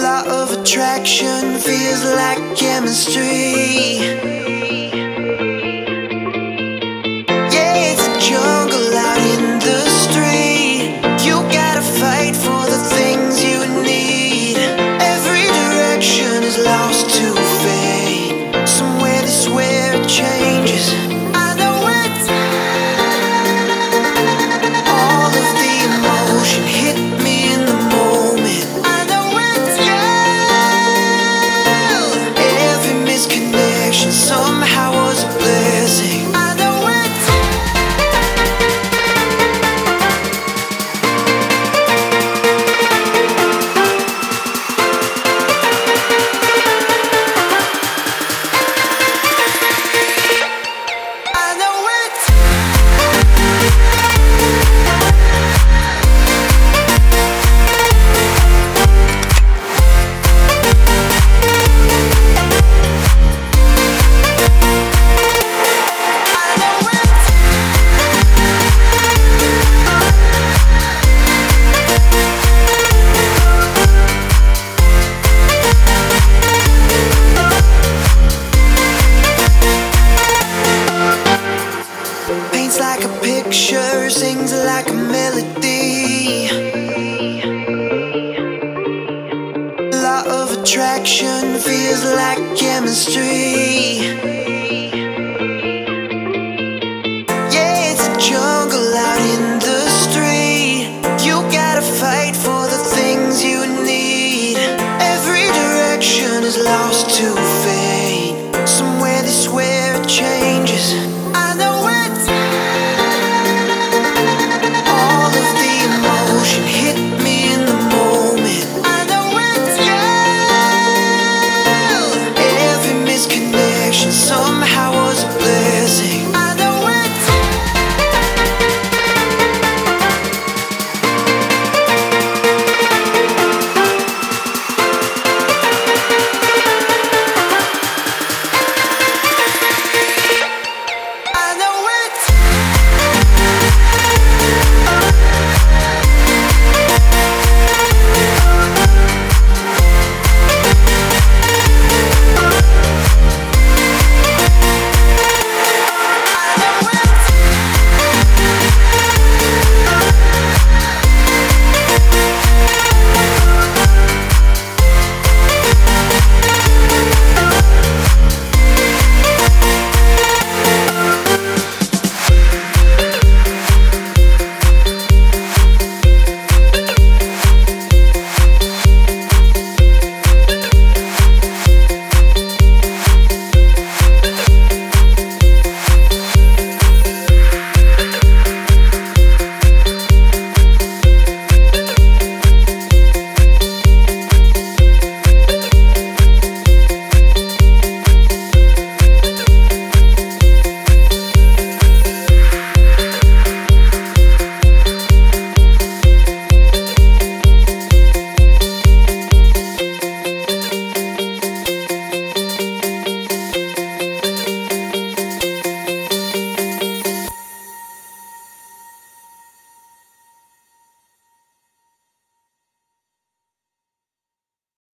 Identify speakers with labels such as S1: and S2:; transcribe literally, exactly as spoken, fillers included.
S1: Law of attraction feels like chemistry. Yeah, it's a jungle out in the street. You gotta fight for the things you need. Every direction is lost to fate. Somewhere they swear it changes. I know it's all of the emotion hit me in the moment. I know it's you. Every misconnection somehow was a blessing. I know it's I know it's I know it's paints like a picture, sings like a melody. Law of attraction feels like chemistry. Yeah, it's a jungle out in the street. You gotta fight for the things you need. Every direction is lost to